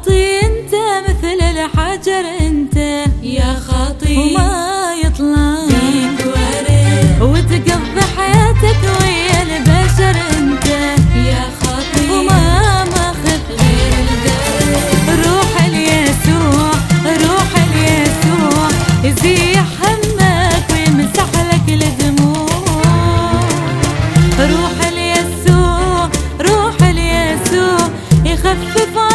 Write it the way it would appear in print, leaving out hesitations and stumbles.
خاطي انت مثل الحجر انت يا خاطي وما يطلع فيك ورد وتقضي حياتك ويا البشر انت يا خاطي وما ماخذ غير البرد. روح ليسوع روح ليسوع يزيح همك ويمسح لك الدموع. روح ليسوع روح ليسوع يخفف